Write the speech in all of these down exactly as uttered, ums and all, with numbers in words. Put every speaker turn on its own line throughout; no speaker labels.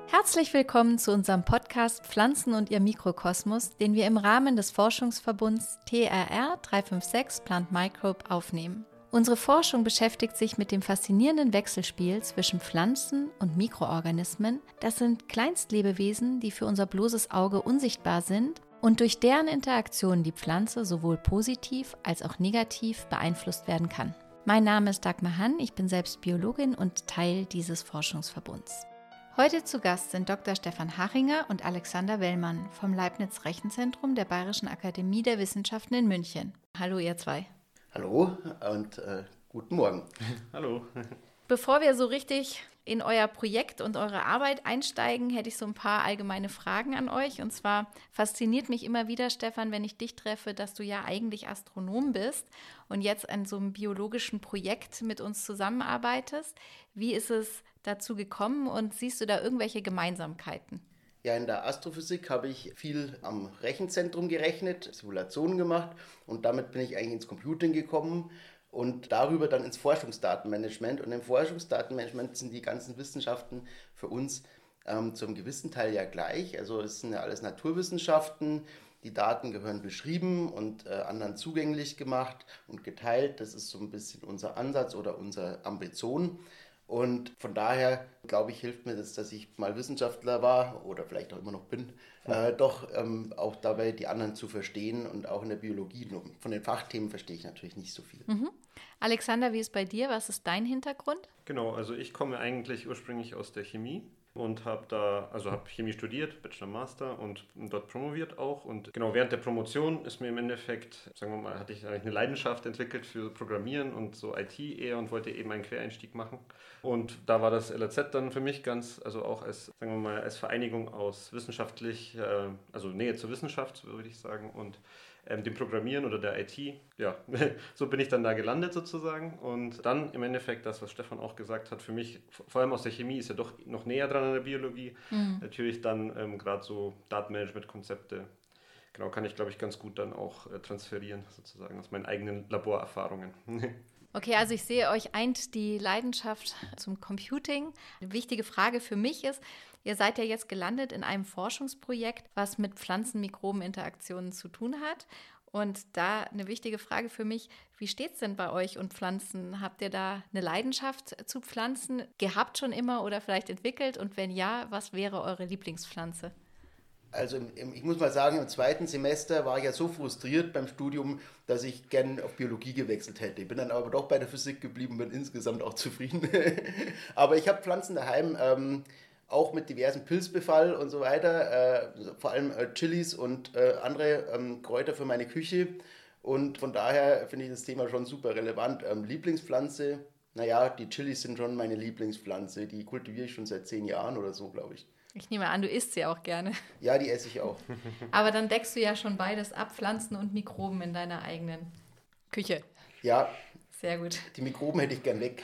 Herzlich willkommen zu unserem Podcast Pflanzen und ihr Mikrokosmos, den wir im Rahmen des Forschungsverbunds T R R drei fünf sechs Plant Microbe aufnehmen. Unsere Forschung beschäftigt sich mit dem faszinierenden Wechselspiel zwischen Pflanzen und Mikroorganismen. Das sind Kleinstlebewesen, die für unser bloßes Auge unsichtbar sind und durch deren Interaktion die Pflanze sowohl positiv als auch negativ beeinflusst werden kann. Mein Name ist Dagmar Hann, ich bin selbst Biologin und Teil dieses Forschungsverbunds. Heute zu Gast sind Doktor Stefan Hachinger und Alexander Wellmann vom Leibniz-Rechenzentrum der Bayerischen Akademie der Wissenschaften in München. Hallo ihr zwei.
Hallo und äh, guten Morgen.
Hallo.
Bevor wir so richtig in euer Projekt und eure Arbeit einsteigen, hätte ich so ein paar allgemeine Fragen an euch. Und zwar fasziniert mich immer wieder, Stefan, wenn ich dich treffe, dass du ja eigentlich Astronom bist und jetzt an so einem biologischen Projekt mit uns zusammenarbeitest. Wie ist es dazu gekommen und siehst du da irgendwelche Gemeinsamkeiten?
Ja, in der Astrophysik habe ich viel am Rechenzentrum gerechnet, Simulationen gemacht und damit bin ich eigentlich ins Computing gekommen und darüber dann ins Forschungsdatenmanagement. Und im Forschungsdatenmanagement sind die ganzen Wissenschaften für uns ähm, zum gewissen Teil ja gleich. Also es sind ja alles Naturwissenschaften, die Daten gehören beschrieben und äh, anderen zugänglich gemacht und geteilt. Das ist so ein bisschen unser Ansatz oder unsere Ambition. Und von daher, glaube ich, hilft mir das, dass ich mal Wissenschaftler war oder vielleicht auch immer noch bin, äh, doch ähm, auch dabei die anderen zu verstehen und auch in der Biologie. Von den Fachthemen verstehe ich natürlich nicht so viel.
Mhm. Alexander, wie ist bei dir? Was ist dein Hintergrund?
Genau, also ich komme eigentlich ursprünglich aus der Chemie und habe da, also habe Chemie studiert, Bachelor, Master und dort promoviert auch. Und genau während der Promotion ist mir im Endeffekt, sagen wir mal, hatte ich eigentlich eine Leidenschaft entwickelt für Programmieren und so I T eher und wollte eben einen Quereinstieg machen. Und da war das L A Z dann für mich ganz, also auch als, sagen wir mal, als Vereinigung aus wissenschaftlich, äh, also Nähe zur Wissenschaft, würde ich sagen, und ähm, dem Programmieren oder der I T. Ja, so bin ich dann da gelandet sozusagen. Und dann im Endeffekt das, was Stefan auch gesagt hat, für mich, vor allem aus der Chemie, ist ja doch noch näher dran an der Biologie. Mhm. Natürlich dann ähm, gerade so Datenmanagement-Konzepte, genau, kann ich, glaube ich, ganz gut dann auch äh, transferieren sozusagen aus meinen eigenen Laborerfahrungen.
Okay, also ich sehe, euch eint die Leidenschaft zum Computing. Eine wichtige Frage für mich ist, ihr seid ja jetzt gelandet in einem Forschungsprojekt, was mit Pflanzen-Mikroben-Interaktionen zu tun hat. Und da eine wichtige Frage für mich, wie steht es denn bei euch und Pflanzen? Habt ihr da eine Leidenschaft zu Pflanzen gehabt schon immer oder vielleicht entwickelt? Und wenn ja, was wäre eure Lieblingspflanze?
Also ich muss mal sagen, im zweiten Semester war ich ja so frustriert beim Studium, dass ich gern auf Biologie gewechselt hätte. Ich bin dann aber doch bei der Physik geblieben, bin insgesamt auch zufrieden. Aber ich habe Pflanzen daheim, ähm, auch mit diversen Pilzbefall und so weiter, äh, vor allem äh, Chilis und äh, andere ähm, Kräuter für meine Küche. Und von daher finde ich das Thema schon super relevant. Ähm, Lieblingspflanze, naja, die Chilis sind schon meine Lieblingspflanze. Die kultiviere ich schon seit zehn Jahren oder so, glaube ich.
Ich nehme an, du isst sie auch gerne.
Ja, die esse ich auch.
Aber dann deckst du ja schon beides ab, Pflanzen und Mikroben in deiner eigenen Küche.
Ja.
Sehr gut.
Die Mikroben hätte ich gern weg.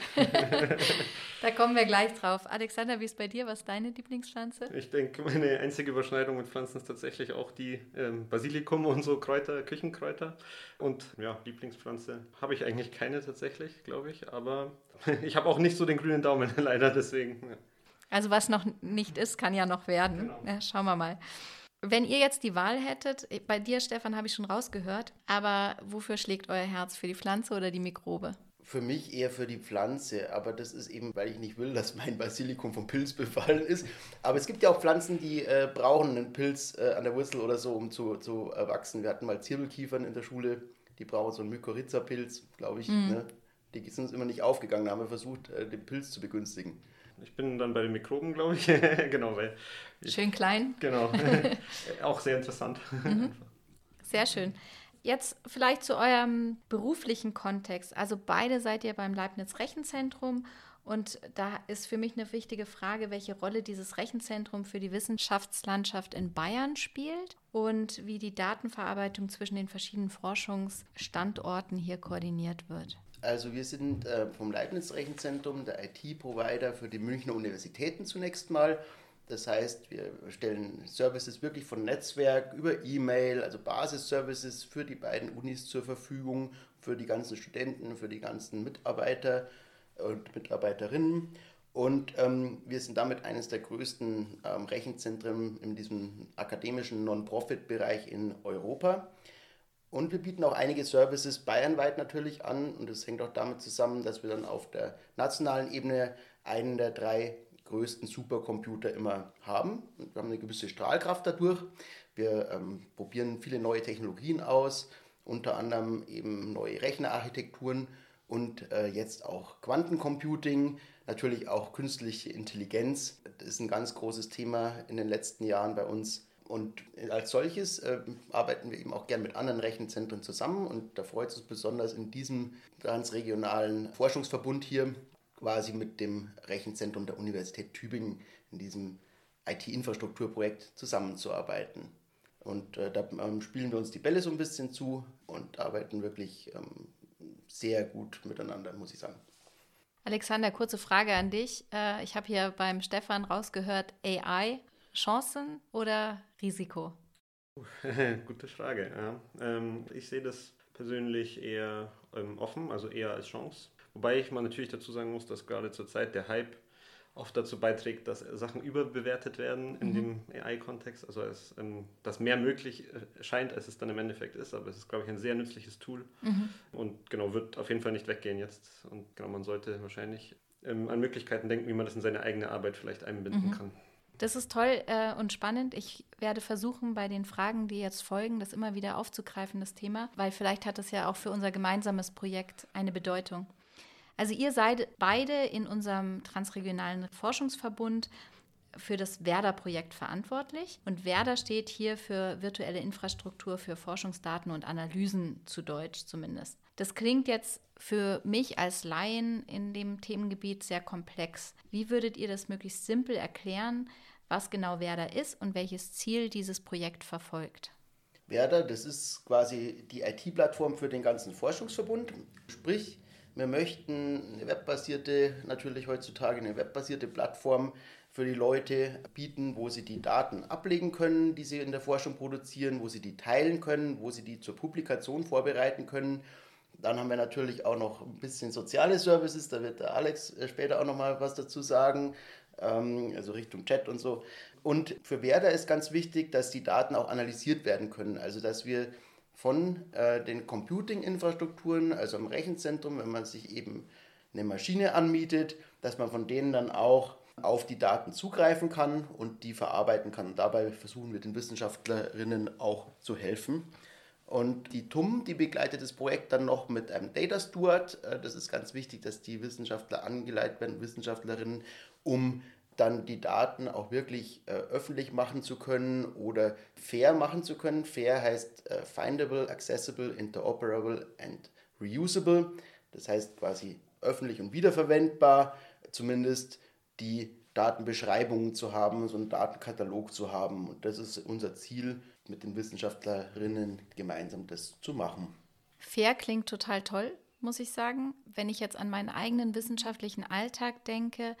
Da kommen wir gleich drauf. Alexander, wie ist bei dir? Was ist deine Lieblingspflanze?
Ich denke, meine einzige Überschneidung mit Pflanzen ist tatsächlich auch die ähm, Basilikum und so Kräuter, Küchenkräuter. Und ja, Lieblingspflanze habe ich eigentlich keine tatsächlich, glaube ich. Aber ich habe auch nicht so den grünen Daumen leider, deswegen. Ja.
Also was noch nicht ist, kann ja noch werden. Genau. Ja, schauen wir mal. Wenn ihr jetzt die Wahl hättet, bei dir, Stefan, habe ich schon rausgehört, aber wofür schlägt euer Herz? Für die Pflanze oder die Mikrobe?
Für mich eher für die Pflanze, aber das ist eben, weil ich nicht will, dass mein Basilikum vom Pilz befallen ist. Aber es gibt ja auch Pflanzen, die äh, brauchen einen Pilz äh, an der Wurzel oder so, um zu, zu äh, wachsen. Wir hatten mal Zirbelkiefern in der Schule, die brauchen so einen Mykorrhiza-Pilz, glaube ich. Mhm. Ne? Die sind uns immer nicht aufgegangen, da haben wir versucht, äh, den Pilz zu begünstigen.
Ich bin dann bei den Mikroben, glaube ich. Genau, weil ich,
schön klein.
Genau. Auch sehr interessant.
Mhm. Sehr schön. Jetzt vielleicht zu eurem beruflichen Kontext. Also beide seid ihr beim Leibniz-Rechenzentrum und da ist für mich eine wichtige Frage, welche Rolle dieses Rechenzentrum für die Wissenschaftslandschaft in Bayern spielt und wie die Datenverarbeitung zwischen den verschiedenen Forschungsstandorten hier koordiniert wird.
Also wir sind äh, vom Leibniz-Rechenzentrum, der I T-Provider für die Münchner Universitäten zunächst mal. Das heißt, wir stellen Services wirklich von Netzwerk über E-Mail, also Basisservices für die beiden Unis zur Verfügung, für die ganzen Studenten, für die ganzen Mitarbeiter und Mitarbeiterinnen. Und ähm, wir sind damit eines der größten ähm, Rechenzentren in diesem akademischen Non-Profit-Bereich in Europa. Und wir bieten auch einige Services bayernweit natürlich an. Und das hängt auch damit zusammen, dass wir dann auf der nationalen Ebene einen der drei größten Supercomputer immer haben. Und wir haben eine gewisse Strahlkraft dadurch. Wir ähm, probieren viele neue Technologien aus, unter anderem eben neue Rechnerarchitekturen und äh, jetzt auch Quantencomputing, natürlich auch künstliche Intelligenz. Das ist ein ganz großes Thema in den letzten Jahren bei uns. Und als solches äh, arbeiten wir eben auch gern mit anderen Rechenzentren zusammen. Und da freut es uns besonders in diesem transregionalen Forschungsverbund hier, quasi mit dem Rechenzentrum der Universität Tübingen in diesem I T-Infrastrukturprojekt zusammenzuarbeiten. Und äh, da ähm, spielen wir uns die Bälle so ein bisschen zu und arbeiten wirklich ähm, sehr gut miteinander, muss ich sagen.
Alexander, kurze Frage an dich. Äh, ich habe hier beim Stefan rausgehört, A I, Chancen oder Risiko?
Gute Frage. Ja. Ähm, ich sehe das persönlich eher ähm, offen, also eher als Chance. Wobei ich mal natürlich dazu sagen muss, dass gerade zur Zeit der Hype oft dazu beiträgt, dass Sachen überbewertet werden in mhm. dem A I-Kontext. Also es, ähm, dass mehr möglich scheint, als es dann im Endeffekt ist. Aber es ist, glaube ich, ein sehr nützliches Tool. Mhm. Und genau, wird auf jeden Fall nicht weggehen jetzt. Und genau, man sollte wahrscheinlich ähm, an Möglichkeiten denken, wie man das in seine eigene Arbeit vielleicht einbinden mhm. kann.
Das ist toll äh, und spannend. Ich werde versuchen, bei den Fragen, die jetzt folgen, das immer wieder aufzugreifen, das Thema. Weil vielleicht hat es ja auch für unser gemeinsames Projekt eine Bedeutung. Also ihr seid beide in unserem transregionalen Forschungsverbund für das VERDA-Projekt verantwortlich. Und VERDA steht hier für virtuelle Infrastruktur für Forschungsdaten und Analysen, zu Deutsch zumindest. Das klingt jetzt für mich als Laien in dem Themengebiet sehr komplex. Wie würdet ihr das möglichst simpel erklären, was genau VERDA ist und welches Ziel dieses Projekt verfolgt?
VERDA, das ist quasi die I T-Plattform für den ganzen Forschungsverbund. Sprich, wir möchten eine webbasierte, natürlich heutzutage eine webbasierte Plattform für die Leute bieten, wo sie die Daten ablegen können, die sie in der Forschung produzieren, wo sie die teilen können, wo sie die zur Publikation vorbereiten können. Dann haben wir natürlich auch noch ein bisschen soziale Services, da wird der Alex später auch noch mal was dazu sagen, also Richtung Chat und so. Und für VERDA ist ganz wichtig, dass die Daten auch analysiert werden können, also dass wir von äh, den Computing-Infrastrukturen, also am Rechenzentrum, wenn man sich eben eine Maschine anmietet, dass man von denen dann auch auf die Daten zugreifen kann und die verarbeiten kann. Und dabei versuchen wir den Wissenschaftlerinnen auch zu helfen. Und die T U M, die begleitet das Projekt dann noch mit einem Data Steward. Das ist ganz wichtig, dass die Wissenschaftler angeleitet werden, Wissenschaftlerinnen, um dann die Daten auch wirklich äh, öffentlich machen zu können oder fair machen zu können. Fair heißt äh, findable, accessible, interoperable and reusable. Das heißt quasi öffentlich und wiederverwendbar, zumindest die Datenbeschreibungen zu haben, so einen Datenkatalog zu haben. Und das ist unser Ziel, mit den Wissenschaftlerinnen gemeinsam das zu machen.
Fair klingt total toll, muss ich sagen. Wenn ich jetzt an meinen eigenen wissenschaftlichen Alltag denke,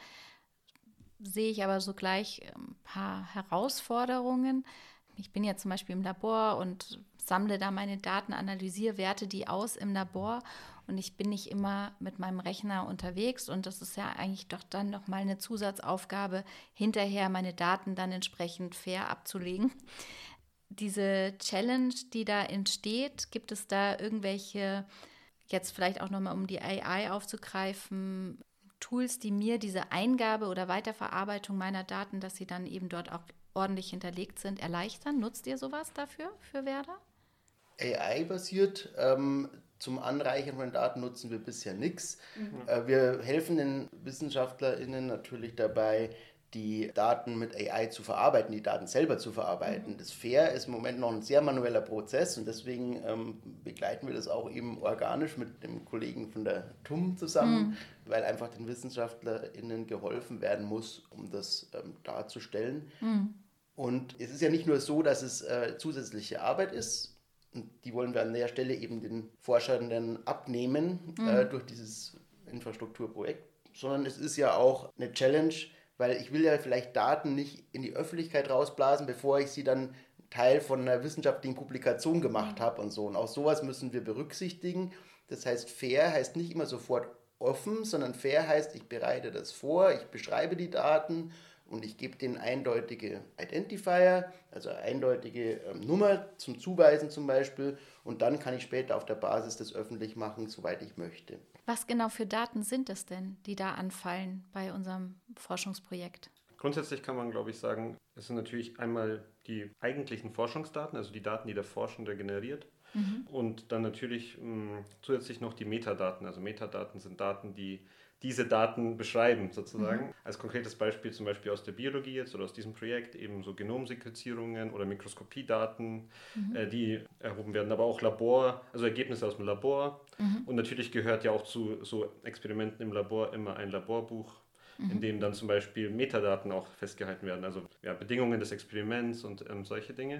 sehe ich aber sogleich ein paar Herausforderungen. Ich bin ja zum Beispiel im Labor und sammle da meine Daten, analysiere, werte die aus im Labor und ich bin nicht immer mit meinem Rechner unterwegs und das ist ja eigentlich doch dann nochmal eine Zusatzaufgabe, hinterher meine Daten dann entsprechend fair abzulegen. Diese Challenge, die da entsteht, gibt es da irgendwelche, jetzt vielleicht auch nochmal um die A I aufzugreifen, Tools, die mir diese Eingabe oder Weiterverarbeitung meiner Daten, dass sie dann eben dort auch ordentlich hinterlegt sind, erleichtern? Nutzt ihr sowas dafür, für VERDA?
A I-basiert ähm, zum Anreichern von Daten nutzen wir bisher nichts. Mhm. Äh, wir helfen den WissenschaftlerInnen natürlich dabei, die Daten mit A I zu verarbeiten, die Daten selber zu verarbeiten. Mhm. Das Fair ist im Moment noch ein sehr manueller Prozess und deswegen ähm, begleiten wir das auch eben organisch mit dem Kollegen von der T U M zusammen, mhm. weil einfach den WissenschaftlerInnen geholfen werden muss, um das ähm, darzustellen. Mhm. Und es ist ja nicht nur so, dass es äh, zusätzliche Arbeit ist, und die wollen wir an der Stelle eben den Forschenden abnehmen mhm. äh, durch dieses Infrastrukturprojekt, sondern es ist ja auch eine Challenge, weil ich will ja vielleicht Daten nicht in die Öffentlichkeit rausblasen, bevor ich sie dann Teil von einer wissenschaftlichen Publikation gemacht habe und so. Und auch sowas müssen wir berücksichtigen. Das heißt, fair heißt nicht immer sofort offen, sondern fair heißt, ich bereite das vor, ich beschreibe die Daten und ich gebe denen eindeutige Identifier, also eindeutige ähm, Nummer zum Zuweisen zum Beispiel, und dann kann ich später auf der Basis das öffentlich machen, soweit ich möchte.
Was genau für Daten sind es denn, die da anfallen bei unserem Forschungsprojekt?
Grundsätzlich kann man, glaube ich, sagen, es sind natürlich einmal die eigentlichen Forschungsdaten, also die Daten, die der Forschende generiert. Mhm. Und dann natürlich mh, zusätzlich noch die Metadaten. Also Metadaten sind Daten, die diese Daten beschreiben sozusagen. Mhm. Als konkretes Beispiel zum Beispiel aus der Biologie jetzt oder aus diesem Projekt eben so Genomsequenzierungen oder Mikroskopiedaten, mhm. äh, die erhoben werden, aber auch Labor, also Ergebnisse aus dem Labor. Mhm. Und natürlich gehört ja auch zu so Experimenten im Labor immer ein Laborbuch, mhm. in dem dann zum Beispiel Metadaten auch festgehalten werden, also ja, Bedingungen des Experiments und ähm, solche Dinge.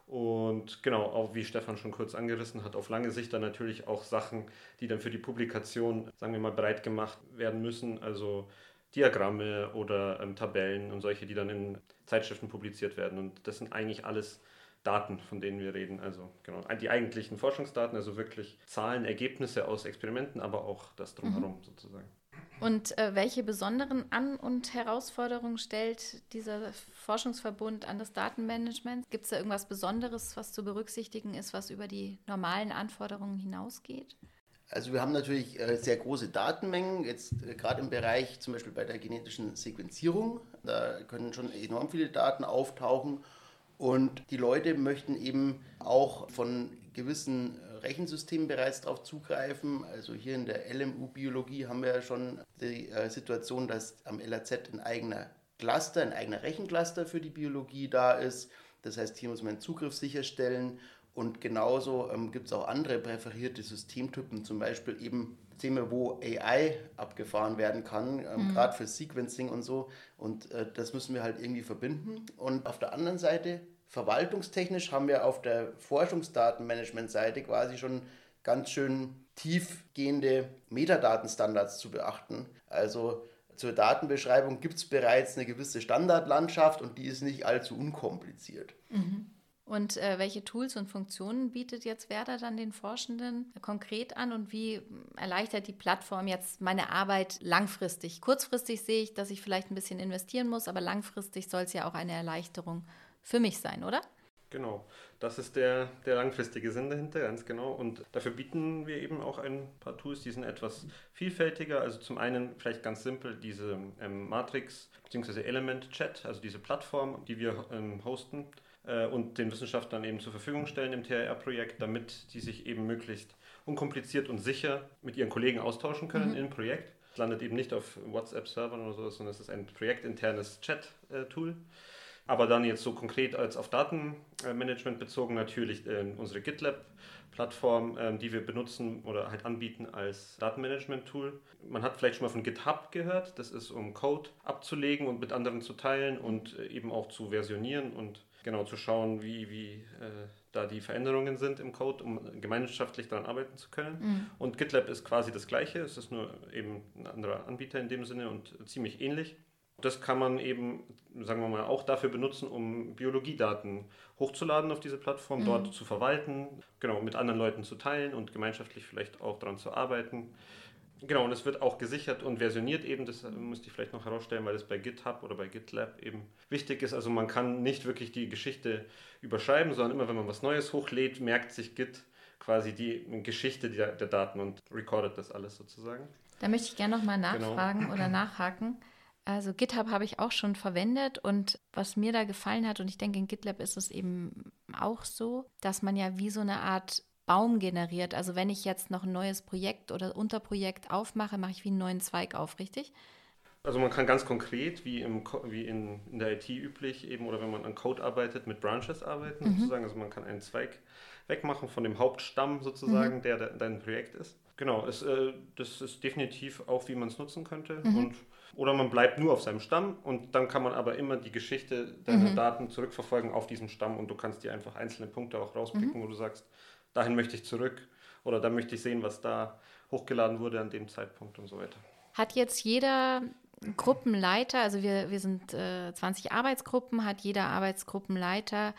Und genau, auch wie Stefan schon kurz angerissen hat, auf lange Sicht dann natürlich auch Sachen, die dann für die Publikation, sagen wir mal, breit gemacht werden müssen, also Diagramme oder ähm, Tabellen und solche, die dann in Zeitschriften publiziert werden. Und das sind eigentlich alles Daten, von denen wir reden. Also genau, die eigentlichen Forschungsdaten, also wirklich Zahlen, Ergebnisse aus Experimenten, aber auch das Drumherum mhm. sozusagen.
Und äh, welche besonderen An- und Herausforderungen stellt dieser Forschungsverbund an das Datenmanagement? Gibt es da irgendwas Besonderes, was zu berücksichtigen ist, was über die normalen Anforderungen hinausgeht?
Also wir haben natürlich äh, sehr große Datenmengen, jetzt äh, gerade im Bereich zum Beispiel bei der genetischen Sequenzierung. Da können schon enorm viele Daten auftauchen. Und die Leute möchten eben auch von gewissen Rechensystemen bereits darauf zugreifen. Also hier in der L M U-Biologie haben wir ja schon die äh, Situation, dass am L A Z ein eigener Cluster, ein eigener Rechencluster für die Biologie da ist. Das heißt, hier muss man einen Zugriff sicherstellen. Und genauso ähm, gibt es auch andere präferierte Systemtypen, zum Beispiel eben Systeme, wo A I abgefahren werden kann, ähm, mhm. gerade für Sequencing und so. Und äh, das müssen wir halt irgendwie verbinden. Und auf der anderen Seite, verwaltungstechnisch, haben wir auf der Forschungsdatenmanagement-Seite quasi schon ganz schön tiefgehende Metadatenstandards zu beachten. Also zur Datenbeschreibung gibt es bereits eine gewisse Standardlandschaft und die ist nicht allzu unkompliziert.
Mhm. Und äh, welche Tools und Funktionen bietet jetzt Werder dann den Forschenden konkret an und wie erleichtert die Plattform jetzt meine Arbeit langfristig? Kurzfristig sehe ich, dass ich vielleicht ein bisschen investieren muss, aber langfristig soll es ja auch eine Erleichterung für mich sein, oder?
Genau, das ist der, der langfristige Sinn dahinter, ganz genau. Und dafür bieten wir eben auch ein paar Tools, die sind etwas vielfältiger. Also zum einen vielleicht ganz simpel diese ähm, Matrix bzw. Element Chat, also diese Plattform, die wir ähm, hosten und den Wissenschaftlern eben zur Verfügung stellen im T R R-Projekt, damit die sich eben möglichst unkompliziert und sicher mit ihren Kollegen austauschen können mhm. im Projekt. Es landet eben nicht auf WhatsApp-Servern oder so, sondern es ist ein projektinternes Chat-Tool. Aber dann jetzt so konkret als auf Datenmanagement bezogen natürlich äh, unsere GitLab-Plattform, äh, die wir benutzen oder halt anbieten als Datenmanagement-Tool. Man hat vielleicht schon mal von GitHub gehört, das ist, um Code abzulegen und mit anderen zu teilen und äh, eben auch zu versionieren und genau zu schauen, wie, wie äh, da die Veränderungen sind im Code, um gemeinschaftlich daran arbeiten zu können. Mhm. Und GitLab ist quasi das Gleiche, es ist nur eben ein anderer Anbieter in dem Sinne und ziemlich ähnlich. Das kann man eben, sagen wir mal, auch dafür benutzen, um Biologiedaten hochzuladen auf diese Plattform, mhm. dort zu verwalten, genau, mit anderen Leuten zu teilen und gemeinschaftlich vielleicht auch daran zu arbeiten. Genau, und es wird auch gesichert und versioniert eben, das müsste ich vielleicht noch herausstellen, weil das bei GitHub oder bei GitLab eben wichtig ist. Also man kann nicht wirklich die Geschichte überschreiben, sondern immer, wenn man was Neues hochlädt, merkt sich Git quasi die Geschichte der, der Daten und recordet das alles sozusagen.
Da möchte ich gerne nochmal nachfragen genau. oder nachhaken. Also GitHub habe ich auch schon verwendet und was mir da gefallen hat, und ich denke in GitLab ist es eben auch so, dass man ja wie so eine Art Baum generiert. Also wenn ich jetzt noch ein neues Projekt oder Unterprojekt aufmache, mache ich wie einen neuen Zweig auf, richtig?
Also man kann ganz konkret, wie, im, wie in, in der I T üblich, eben oder wenn man an Code arbeitet, mit Branches arbeiten mhm. sozusagen. Also man kann einen Zweig wegmachen von dem Hauptstamm sozusagen, mhm. der, der dein Projekt ist. Genau, es, äh, das ist definitiv auch, wie man es nutzen könnte. Mhm. Und, oder man bleibt nur auf seinem Stamm und dann kann man aber immer die Geschichte deiner mhm. Daten zurückverfolgen auf diesem Stamm und du kannst dir einfach einzelne Punkte auch rauspicken, mhm. wo du sagst, dahin möchte ich zurück oder da möchte ich sehen, was da hochgeladen wurde an dem Zeitpunkt und so weiter.
Hat jetzt jeder Gruppenleiter, also wir, wir sind äh, zwanzig Arbeitsgruppen, hat jeder Arbeitsgruppenleiter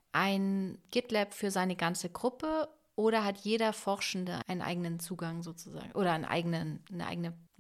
ein GitLab für seine ganze Gruppe oder hat jeder Forschende einen eigenen Zugang sozusagen oder einen eigenen, eine eigene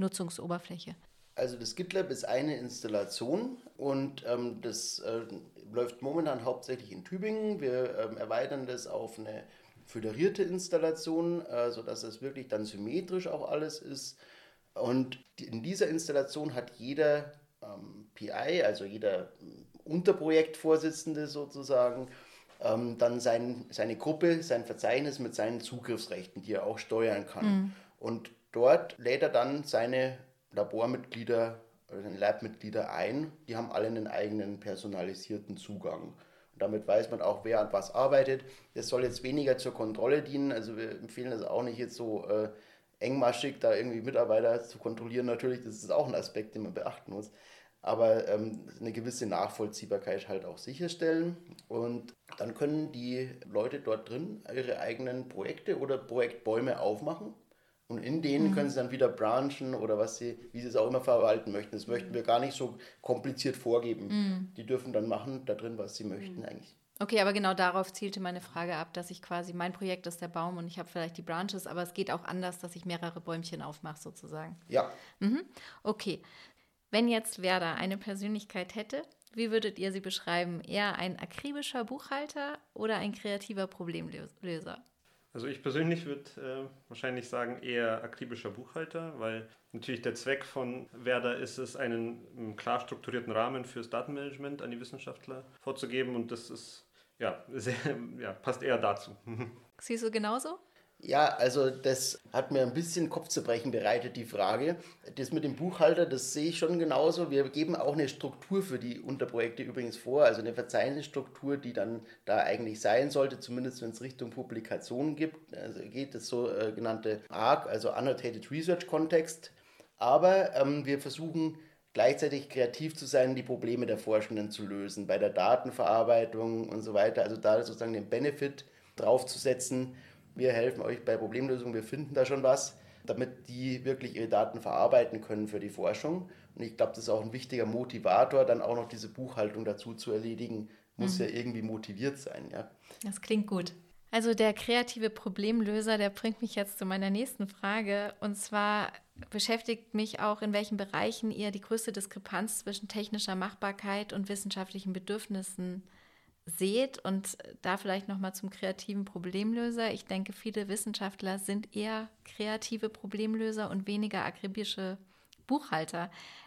Nutzungsoberfläche?
Also das GitLab ist eine Installation und ähm, das äh, läuft momentan hauptsächlich in Tübingen. Wir ähm, erweitern das auf eine föderierte Installation, äh, sodass es wirklich dann symmetrisch auch alles ist. Und die, in dieser Installation hat jeder ähm, P I, also jeder Unterprojektvorsitzende sozusagen, ähm, dann sein, seine Gruppe, sein Verzeichnis mit seinen Zugriffsrechten, die er auch steuern kann. Mhm. Und dort lädt er dann seine Labormitglieder oder Lab-Mitglieder ein. Die haben alle einen eigenen personalisierten Zugang. Und damit weiß man auch, wer an was arbeitet. Das soll jetzt weniger zur Kontrolle dienen. Also wir empfehlen das auch nicht jetzt so äh, engmaschig, da irgendwie Mitarbeiter zu kontrollieren. Natürlich, das ist auch ein Aspekt, den man beachten muss. Aber ähm, eine gewisse Nachvollziehbarkeit halt auch sicherstellen. Und dann können die Leute dort drin ihre eigenen Projekte oder Projektbäume aufmachen. Und in denen mhm. können sie dann wieder branchen oder was sie, wie sie es auch immer verwalten möchten. Das möchten wir gar nicht so kompliziert vorgeben. Mhm. Die dürfen dann machen da drin, was sie möchten mhm. eigentlich.
Okay, aber genau darauf zielte meine Frage ab, dass ich quasi, mein Projekt ist der Baum und ich habe vielleicht die Branches, aber es geht auch anders, dass ich mehrere Bäumchen aufmache sozusagen.
Ja.
Mhm. Okay, wenn jetzt Verda eine Persönlichkeit hätte, wie würdet ihr sie beschreiben? Eher ein akribischer Buchhalter oder ein kreativer Problemlöser?
Also ich persönlich würde äh, wahrscheinlich sagen eher akribischer Buchhalter, weil natürlich der Zweck von Verda ist es, einen, einen klar strukturierten Rahmen fürs Datenmanagement an die Wissenschaftler vorzugeben und das ist, ja, sehr, ja passt eher dazu.
Siehst du genauso?
Ja, also das hat mir ein bisschen Kopfzerbrechen bereitet, die Frage. Das mit dem Buchhalter, das sehe ich schon genauso. Wir geben auch eine Struktur für die Unterprojekte übrigens vor, also eine Verzeichnisstruktur, die dann da eigentlich sein sollte, zumindest wenn es Richtung Publikationen gibt. Also geht das so äh, genannte A R C, also Annotated Research Context. Aber ähm, wir versuchen gleichzeitig kreativ zu sein, die Probleme der Forschenden zu lösen, bei der Datenverarbeitung und so weiter. Also da sozusagen den Benefit draufzusetzen. Wir helfen euch bei Problemlösungen, wir finden da schon was, damit die wirklich ihre Daten verarbeiten können für die Forschung. Und ich glaube, das ist auch ein wichtiger Motivator, dann auch noch diese Buchhaltung dazu zu erledigen, muss mhm. ja irgendwie motiviert sein. Ja.
Das klingt gut. Also der kreative Problemlöser, der bringt mich jetzt zu meiner nächsten Frage. Und zwar beschäftigt mich auch, in welchen Bereichen ihr die größte Diskrepanz zwischen technischer Machbarkeit und wissenschaftlichen Bedürfnissen seht und da vielleicht nochmal zum kreativen Problemlöser. Ich denke, viele Wissenschaftler sind eher kreative Problemlöser und weniger akribische Buchhalter.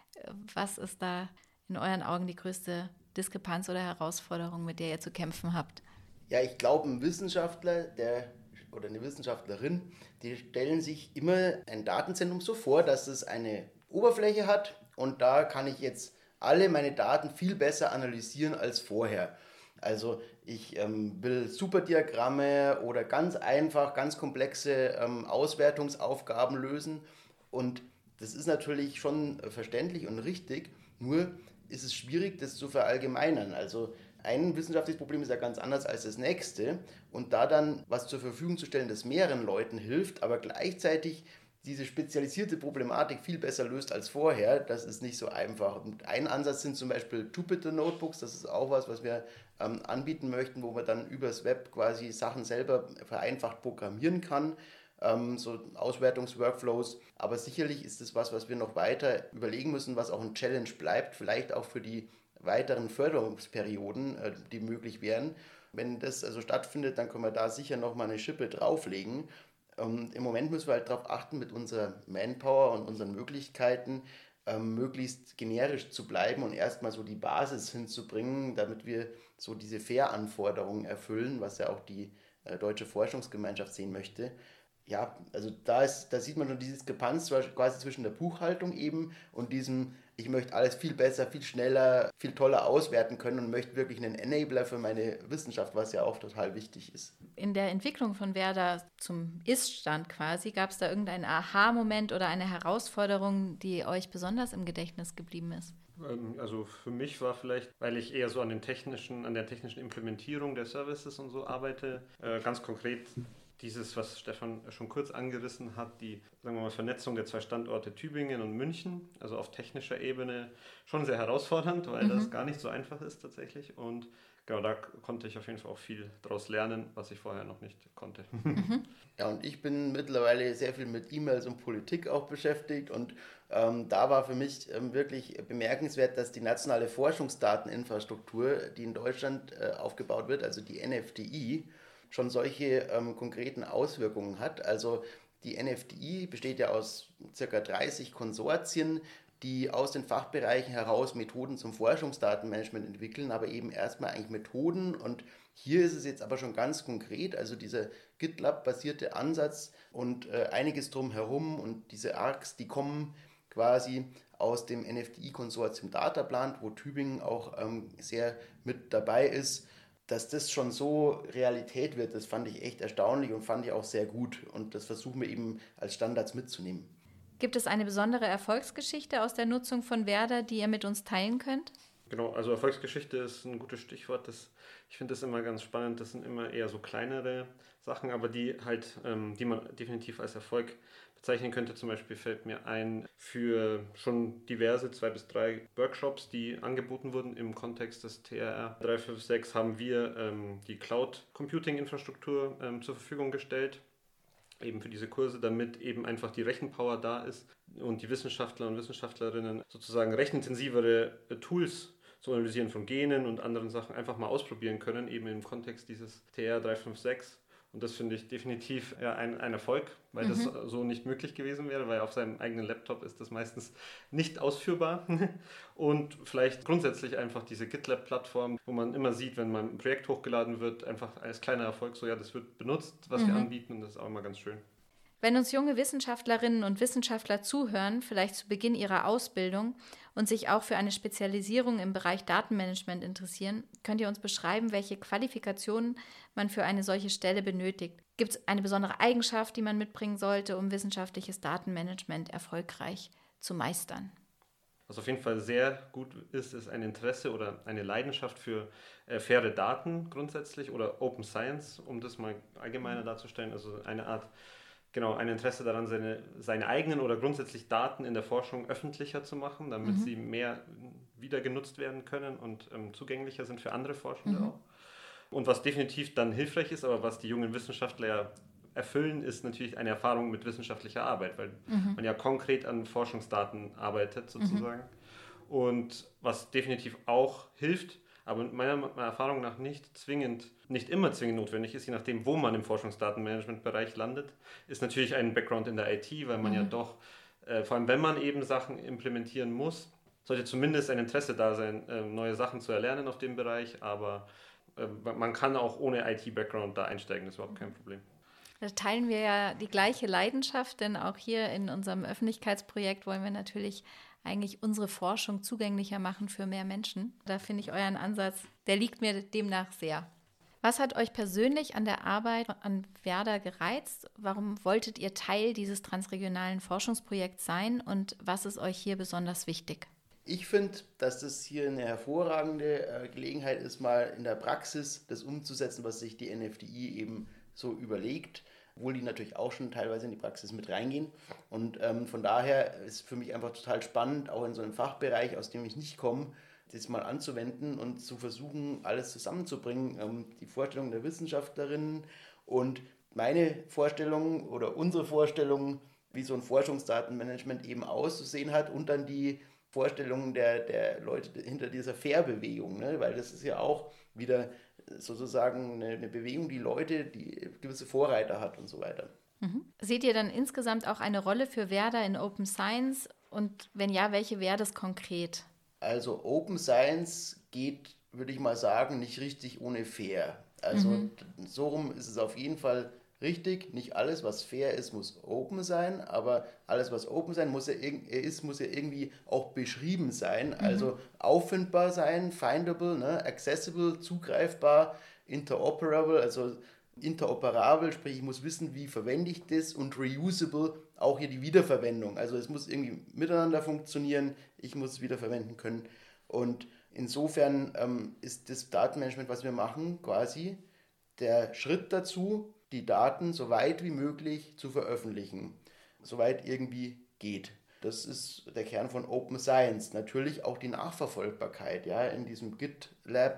Was ist da in euren Augen die größte Diskrepanz oder Herausforderung, mit der ihr zu kämpfen habt?
Ja, ich glaube, ein Wissenschaftler der, oder eine Wissenschaftlerin, die stellen sich immer ein Datenzentrum so vor, dass es eine Oberfläche hat und da kann ich jetzt alle meine Daten viel besser analysieren als vorher. Also ich ähm, will Superdiagramme oder ganz einfach, ganz komplexe ähm, Auswertungsaufgaben lösen und das ist natürlich schon verständlich und richtig, nur ist es schwierig, das zu verallgemeinern. Also ein wissenschaftliches Problem ist ja ganz anders als das nächste und da dann was zur Verfügung zu stellen, das mehreren Leuten hilft, aber gleichzeitig diese spezialisierte Problematik viel besser löst als vorher, das ist nicht so einfach. Und ein Ansatz sind zum Beispiel Jupyter-Notebooks, das ist auch was, was wir ähm, anbieten möchten, wo man dann übers Web quasi Sachen selber vereinfacht programmieren kann, ähm, so Auswertungsworkflows. Aber sicherlich ist es was, was wir noch weiter überlegen müssen, was auch ein Challenge bleibt, vielleicht auch für die weiteren Förderungsperioden, äh, die möglich wären. Wenn das also stattfindet, dann können wir da sicher nochmal eine Schippe drauflegen. Um, Im Moment müssen wir halt darauf achten, mit unserer Manpower und unseren Möglichkeiten ähm, möglichst generisch zu bleiben und erstmal so die Basis hinzubringen, damit wir so diese Fair-Anforderungen erfüllen, was ja auch die äh, Deutsche Forschungsgemeinschaft sehen möchte. Ja, also da, ist, da sieht man schon diese Diskrepanz quasi zwischen der Buchhaltung eben und diesem, ich möchte alles viel besser, viel schneller, viel toller auswerten können und möchte wirklich einen Enabler für meine Wissenschaft, was ja auch total wichtig ist.
In der Entwicklung von Verda zum Ist-Stand quasi, gab es da irgendeinen Aha-Moment oder eine Herausforderung, die euch besonders im Gedächtnis geblieben ist?
Also für mich war vielleicht, weil ich eher so an den technischen, an der technischen Implementierung der Services und so arbeite, ganz konkret dieses, was Stefan schon kurz angerissen hat, die, sagen wir mal, Vernetzung der zwei Standorte Tübingen und München, also auf technischer Ebene schon sehr herausfordernd, weil mhm. das gar nicht so einfach ist tatsächlich und genau, da konnte ich auf jeden Fall auch viel daraus lernen, was ich vorher noch nicht konnte.
Mhm. Ja, und ich bin mittlerweile sehr viel mit E-Mails und Politik auch beschäftigt und ähm, da war für mich ähm, wirklich bemerkenswert, dass die nationale Forschungsdateninfrastruktur, die in Deutschland äh, aufgebaut wird, also die N F D I, schon solche ähm, konkreten Auswirkungen hat. Also die N F D I besteht ja aus ca. dreißig Konsortien, die aus den Fachbereichen heraus Methoden zum Forschungsdatenmanagement entwickeln, aber eben erstmal eigentlich Methoden. Und hier ist es jetzt aber schon ganz konkret, also dieser GitLab-basierte Ansatz und äh, einiges drumherum und diese A R Cs, die kommen quasi aus dem N F D I-Konsortium Dataplant, wo Tübingen auch ähm, sehr mit dabei ist. Dass das schon so Realität wird, das fand ich echt erstaunlich und fand ich auch sehr gut. Und das versuchen wir eben als Standards mitzunehmen.
Gibt es eine besondere Erfolgsgeschichte aus der Nutzung von Verda, die ihr mit uns teilen könnt?
Genau, also Erfolgsgeschichte ist ein gutes Stichwort. Das, ich finde das immer ganz spannend. Das sind immer eher so kleinere Sachen, aber die halt, ähm, die man definitiv als Erfolg bezeichnen könnte. Zum Beispiel fällt mir ein, für schon diverse zwei bis drei Workshops, die angeboten wurden im Kontext des T R R drei fünf sechs, haben wir ähm, die Cloud-Computing-Infrastruktur ähm, zur Verfügung gestellt. Eben für diese Kurse, damit eben einfach die Rechenpower da ist und die Wissenschaftler und Wissenschaftlerinnen sozusagen rechenintensivere Tools zum Analysieren von Genen und anderen Sachen einfach mal ausprobieren können, eben im Kontext dieses T R drei fünf sechs. Und das finde ich definitiv ja, ein, ein Erfolg, weil mhm. das so nicht möglich gewesen wäre, weil auf seinem eigenen Laptop ist das meistens nicht ausführbar. Und vielleicht grundsätzlich einfach diese GitLab-Plattform, wo man immer sieht, wenn mein Projekt hochgeladen wird, einfach als kleiner Erfolg, so ja, das wird benutzt, was mhm. wir anbieten, und das ist auch immer ganz schön.
Wenn uns junge Wissenschaftlerinnen und Wissenschaftler zuhören, vielleicht zu Beginn ihrer Ausbildung und sich auch für eine Spezialisierung im Bereich Datenmanagement interessieren, könnt ihr uns beschreiben, welche Qualifikationen man für eine solche Stelle benötigt? Gibt es eine besondere Eigenschaft, die man mitbringen sollte, um wissenschaftliches Datenmanagement erfolgreich zu meistern?
Was auf jeden Fall sehr gut ist, ist ein Interesse oder eine Leidenschaft für äh, faire Daten grundsätzlich oder Open Science, um das mal allgemeiner darzustellen, also eine Art Genau, ein Interesse daran, seine, seine eigenen oder grundsätzlich Daten in der Forschung öffentlicher zu machen, damit mhm. sie mehr wieder genutzt werden können und ähm, zugänglicher sind für andere Forschende mhm. auch. Und was definitiv dann hilfreich ist, aber was die jungen Wissenschaftler ja erfüllen, ist natürlich eine Erfahrung mit wissenschaftlicher Arbeit, weil mhm. man ja konkret an Forschungsdaten arbeitet sozusagen. Mhm. Und was definitiv auch hilft, aber meiner, meiner Erfahrung nach nicht zwingend, nicht immer zwingend notwendig ist, je nachdem, wo man im Forschungsdatenmanagement-Bereich landet, ist natürlich ein Background in der I T, weil man mhm. ja doch, äh, vor allem wenn man eben Sachen implementieren muss, sollte zumindest ein Interesse da sein, äh, neue Sachen zu erlernen auf dem Bereich, aber äh, man kann auch ohne I T-Background da einsteigen, das ist überhaupt kein Problem.
Da teilen wir ja die gleiche Leidenschaft, denn auch hier in unserem Öffentlichkeitsprojekt wollen wir natürlich eigentlich unsere Forschung zugänglicher machen für mehr Menschen. Da finde ich euren Ansatz, der liegt mir demnach sehr. Was hat euch persönlich an der Arbeit an Verda gereizt? Warum wolltet ihr Teil dieses transregionalen Forschungsprojekts sein und was ist euch hier besonders wichtig?
Ich finde, dass das hier eine hervorragende äh, Gelegenheit ist, mal in der Praxis das umzusetzen, was sich die N F D I eben so überlegt, obwohl die natürlich auch schon teilweise in die Praxis mit reingehen. Und ähm, von daher ist für mich einfach total spannend, auch in so einem Fachbereich, aus dem ich nicht komme, das mal anzuwenden und zu versuchen, alles zusammenzubringen. Ähm, die Vorstellungen der Wissenschaftlerinnen und meine Vorstellung oder unsere Vorstellung, wie so ein Forschungsdatenmanagement eben auszusehen hat und dann die Vorstellungen der, der Leute hinter dieser Fair-Bewegung, ne? Weil das ist ja auch wieder sozusagen eine, eine Bewegung, die Leute, die gewisse Vorreiter hat und so weiter.
Mhm. Seht ihr dann insgesamt auch eine Rolle für Verda in Open Science und wenn ja, welche wäre das konkret?
Also Open Science geht, würde ich mal sagen, nicht richtig ohne Fair. Also mhm. so rum ist es auf jeden Fall richtig. Nicht alles, was fair ist, muss open sein, aber alles, was open sein muss, ja, ist, muss ja irgendwie auch beschrieben sein. Mhm. Also auffindbar sein, findable, ne, accessible, zugreifbar, interoperable, also interoperabel, sprich ich muss wissen, wie verwende ich das, und reusable, auch hier die Wiederverwendung. Also es muss irgendwie miteinander funktionieren, ich muss es wiederverwenden können. Und insofern ähm, ist das Datenmanagement, was wir machen, quasi der Schritt dazu, die Daten so weit wie möglich zu veröffentlichen, soweit irgendwie geht. Das ist der Kern von Open Science. Natürlich auch die Nachverfolgbarkeit, ja, in diesem GitLab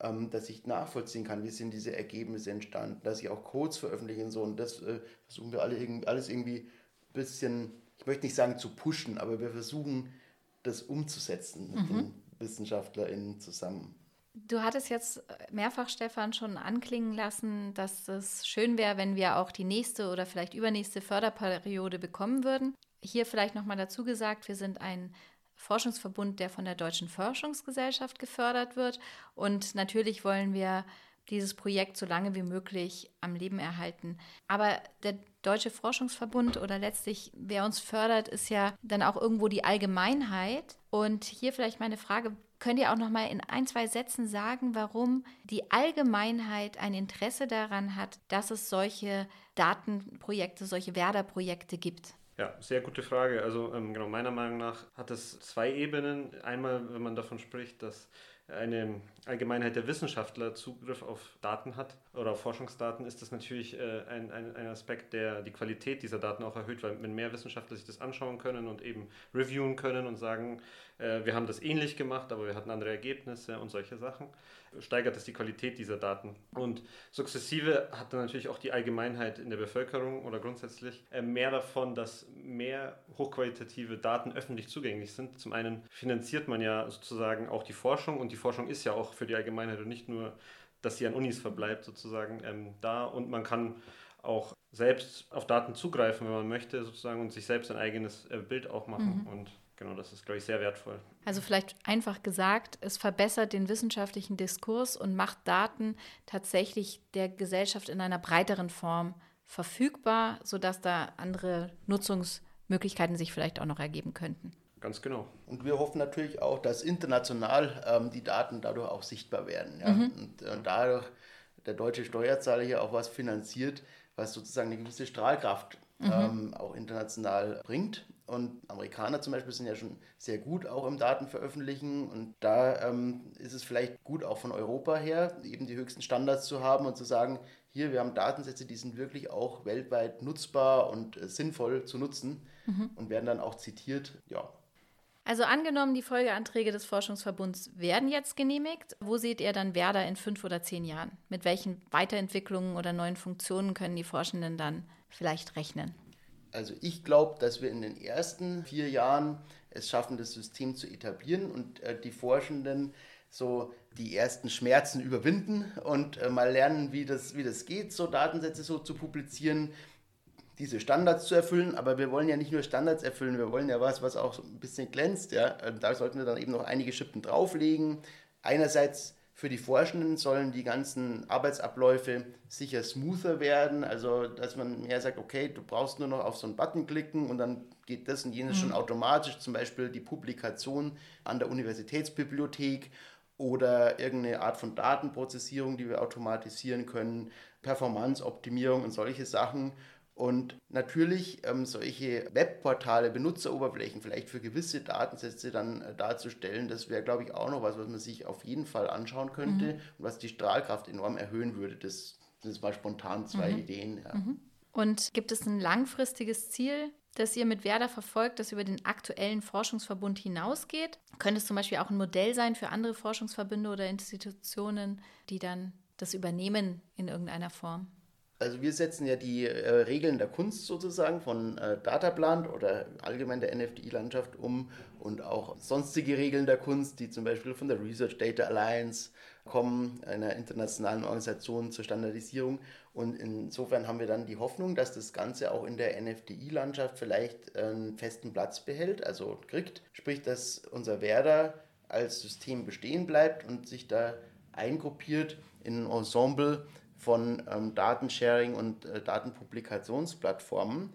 ähm, dass ich nachvollziehen kann, wie sind diese Ergebnisse entstanden, dass ich auch Codes veröffentliche und so. Und das äh, versuchen wir alle irgendwie, alles irgendwie ein bisschen, ich möchte nicht sagen zu pushen, aber wir versuchen das umzusetzen mit mhm. den WissenschaftlerInnen zusammen.
Du hattest jetzt mehrfach, Stefan, schon anklingen lassen, dass es schön wäre, wenn wir auch die nächste oder vielleicht übernächste Förderperiode bekommen würden. Hier vielleicht nochmal dazu gesagt, wir sind ein Forschungsverbund, der von der Deutschen Forschungsgesellschaft gefördert wird. Und natürlich wollen wir dieses Projekt so lange wie möglich am Leben erhalten. Aber der Deutsche Forschungsverbund oder letztlich, wer uns fördert, ist ja dann auch irgendwo die Allgemeinheit. Und hier vielleicht meine Frage, könnt ihr auch noch mal in ein, zwei Sätzen sagen, warum die Allgemeinheit ein Interesse daran hat, dass es solche Datenprojekte, solche Werder-Projekte gibt?
Ja, sehr gute Frage. Also ähm, genau, meiner Meinung nach hat es zwei Ebenen. Einmal, wenn man davon spricht, dass eine Allgemeinheit der Wissenschaftler Zugriff auf Daten hat oder auf Forschungsdaten, ist das natürlich äh, ein, ein, ein Aspekt, der die Qualität dieser Daten auch erhöht, weil wenn mehr Wissenschaftler sich das anschauen können und eben reviewen können und sagen, äh, wir haben das ähnlich gemacht, aber wir hatten andere Ergebnisse und solche Sachen, steigert es die Qualität dieser Daten. Und sukzessive hat dann natürlich auch die Allgemeinheit in der Bevölkerung oder grundsätzlich äh, mehr davon, dass mehr hochqualitative Daten öffentlich zugänglich sind. Zum einen finanziert man ja sozusagen auch die Forschung und die Forschung ist ja auch für die Allgemeinheit und nicht nur, dass sie an Unis verbleibt sozusagen ähm, da und man kann auch selbst auf Daten zugreifen, wenn man möchte sozusagen und sich selbst ein eigenes äh, Bild auch machen mhm. und genau, das ist, glaube ich, sehr wertvoll.
Also vielleicht einfach gesagt, es verbessert den wissenschaftlichen Diskurs und macht Daten tatsächlich der Gesellschaft in einer breiteren Form verfügbar, sodass da andere Nutzungsmöglichkeiten sich vielleicht auch noch ergeben könnten.
Ganz genau.
Und wir hoffen natürlich auch, dass international ähm, die Daten dadurch auch sichtbar werden. Ja? Mhm. Und äh, dadurch der deutsche Steuerzahler hier auch was finanziert, was sozusagen eine gewisse Strahlkraft mhm. ähm, auch international bringt. Und Amerikaner zum Beispiel sind ja schon sehr gut auch im Datenveröffentlichen. Und da ähm, ist es vielleicht gut auch von Europa her, eben die höchsten Standards zu haben und zu sagen, hier, wir haben Datensätze, die sind wirklich auch weltweit nutzbar und äh, sinnvoll zu nutzen mhm. und werden dann auch zitiert, ja.
Also angenommen, die Folgeanträge des Forschungsverbunds werden jetzt genehmigt. Wo seht ihr dann Werder in fünf oder zehn Jahren? Mit welchen Weiterentwicklungen oder neuen Funktionen können die Forschenden dann vielleicht rechnen?
Also ich glaube, dass wir in den ersten vier Jahren es schaffen, das System zu etablieren und äh, die Forschenden so die ersten Schmerzen überwinden und äh, mal lernen, wie das, wie das geht, so Datensätze so zu publizieren, diese Standards zu erfüllen, aber wir wollen ja nicht nur Standards erfüllen, wir wollen ja was, was auch so ein bisschen glänzt. Ja? Da sollten wir dann eben noch einige Schippen drauflegen. Einerseits für die Forschenden sollen die ganzen Arbeitsabläufe sicher smoother werden, also dass man mehr sagt, okay, du brauchst nur noch auf so einen Button klicken und dann geht das und jenes mhm. schon automatisch, zum Beispiel die Publikation an der Universitätsbibliothek oder irgendeine Art von Datenprozessierung, die wir automatisieren können, Performance-Optimierung und solche Sachen. Und natürlich ähm, solche Webportale, Benutzeroberflächen vielleicht für gewisse Datensätze dann äh, darzustellen, das wäre, glaube ich, auch noch was, was man sich auf jeden Fall anschauen könnte mhm. und was die Strahlkraft enorm erhöhen würde. Das sind mal spontan zwei mhm. Ideen. Ja.
Mhm. Und gibt es ein langfristiges Ziel, das ihr mit Werder verfolgt, das über den aktuellen Forschungsverbund hinausgeht? Könnte es zum Beispiel auch ein Modell sein für andere Forschungsverbünde oder Institutionen, die dann das übernehmen in irgendeiner Form?
Also wir setzen ja die äh, Regeln der Kunst sozusagen von äh, Dataplan oder allgemein der N F D I-Landschaft um und auch sonstige Regeln der Kunst, die zum Beispiel von der Research Data Alliance kommen, einer internationalen Organisation zur Standardisierung. Und insofern haben wir dann die Hoffnung, dass das Ganze auch in der N F D I-Landschaft vielleicht einen festen Platz behält, also kriegt. Sprich, dass unser Werder als System bestehen bleibt und sich da eingruppiert in ein Ensemble von ähm, Datensharing und äh, Datenpublikationsplattformen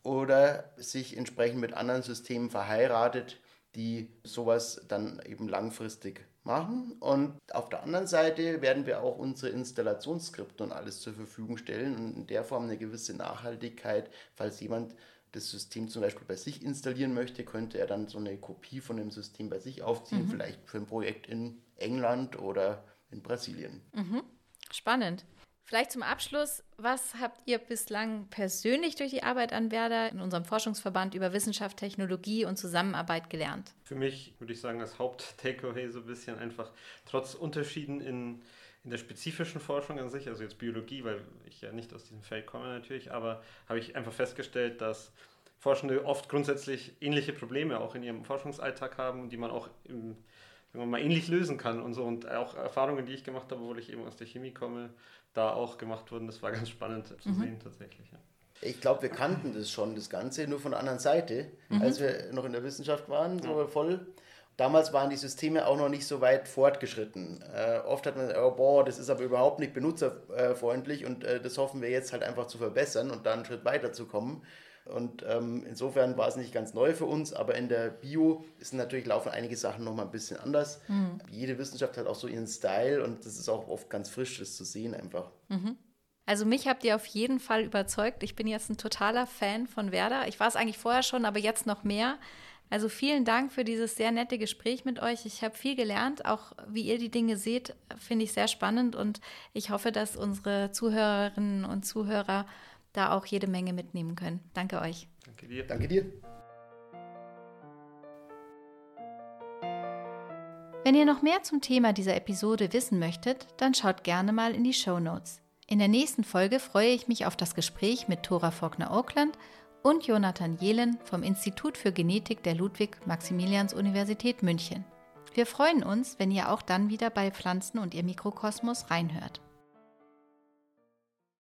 oder sich entsprechend mit anderen Systemen verheiratet, die sowas dann eben langfristig machen. Und auf der anderen Seite werden wir auch unsere Installationsskripte und alles zur Verfügung stellen und in der Form eine gewisse Nachhaltigkeit. Falls jemand das System zum Beispiel bei sich installieren möchte, könnte er dann so eine Kopie von dem System bei sich aufziehen, mhm. vielleicht für ein Projekt in England oder in Brasilien.
Mhm. Spannend. Vielleicht zum Abschluss, was habt ihr bislang persönlich durch die Arbeit an Werder in unserem Forschungsverband über Wissenschaft, Technologie und Zusammenarbeit gelernt?
Für mich würde ich sagen, als Haupt-Takeaway so ein bisschen einfach trotz Unterschieden in, in der spezifischen Forschung an sich, also jetzt Biologie, weil ich ja nicht aus diesem Feld komme natürlich, aber habe ich einfach festgestellt, dass Forschende oft grundsätzlich ähnliche Probleme auch in ihrem Forschungsalltag haben, die man auch im, sagen wir mal, ähnlich lösen kann und so. Und auch Erfahrungen, die ich gemacht habe, obwohl ich eben aus der Chemie komme, da auch gemacht wurden. Das war ganz spannend zu mhm. sehen tatsächlich. Ja.
Ich glaube, wir kannten das schon, das Ganze, nur von der anderen Seite, mhm. als wir noch in der Wissenschaft waren, so ja. voll. Damals waren die Systeme auch noch nicht so weit fortgeschritten. Äh, oft hat man gesagt, oh, boah, das ist aber überhaupt nicht benutzerfreundlich und äh, das hoffen wir jetzt halt einfach zu verbessern und da einen Schritt weiter zu kommen. Und ähm, insofern war es nicht ganz neu für uns, aber in der Bio ist natürlich laufen einige Sachen nochmal ein bisschen anders. Mhm. Jede Wissenschaft hat auch so ihren Style und das ist auch oft ganz frisch, das zu sehen einfach.
Mhm. Also mich habt ihr auf jeden Fall überzeugt. Ich bin jetzt ein totaler Fan von Werder. Ich war es eigentlich vorher schon, aber jetzt noch mehr. Also vielen Dank für dieses sehr nette Gespräch mit euch. Ich habe viel gelernt, auch wie ihr die Dinge seht, finde ich sehr spannend und ich hoffe, dass unsere Zuhörerinnen und Zuhörer da auch jede Menge mitnehmen können. Danke euch.
Danke dir.
Danke dir.
Wenn ihr noch mehr zum Thema dieser Episode wissen möchtet, dann schaut gerne mal in die Shownotes. In der nächsten Folge freue ich mich auf das Gespräch mit Thora Faulkner-Oakland und Jonathan Jehlen vom Institut für Genetik der Ludwig-Maximilians-Universität München. Wir freuen uns, wenn ihr auch dann wieder bei Pflanzen und ihr Mikrokosmos reinhört.